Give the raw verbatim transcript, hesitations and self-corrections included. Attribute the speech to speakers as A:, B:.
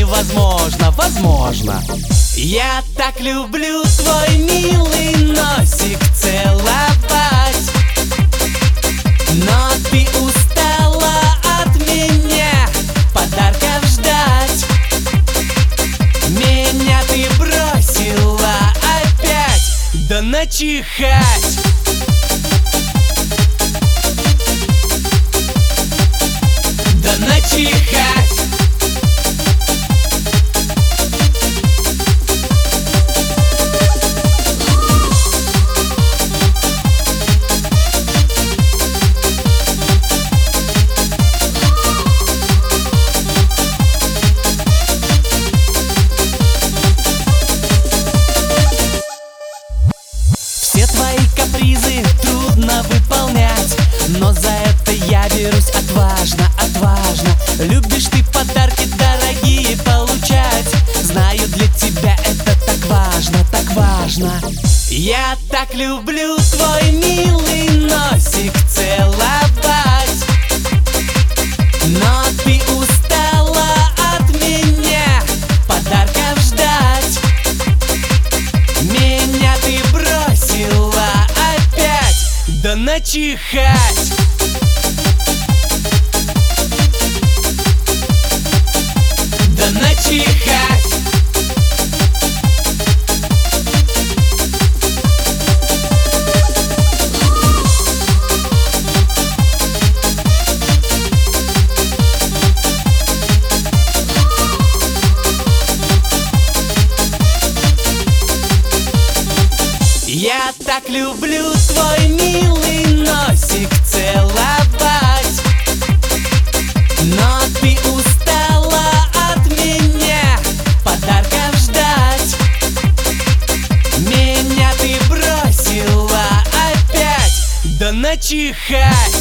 A: невозможно, возможно. Я так люблю твой милый носик целовать, но ты устала от меня подарков ждать. Меня ты бросила опять, да начихать. Да начихать. Все твои капризы трудно выполнять, но за это я берусь отважно, отважно. Любишь ты подарки дорогие получать, знаю, для тебя это так важно, так важно. Я так люблю твой милый носик целовать, но ты устала от меня подарков ждать. Меня ты бросила опять, да начихать. Да начихать. Я так люблю твой милый носик целовать, но ты устала от меня подарков ждать. Меня ты бросила опять, да начихать.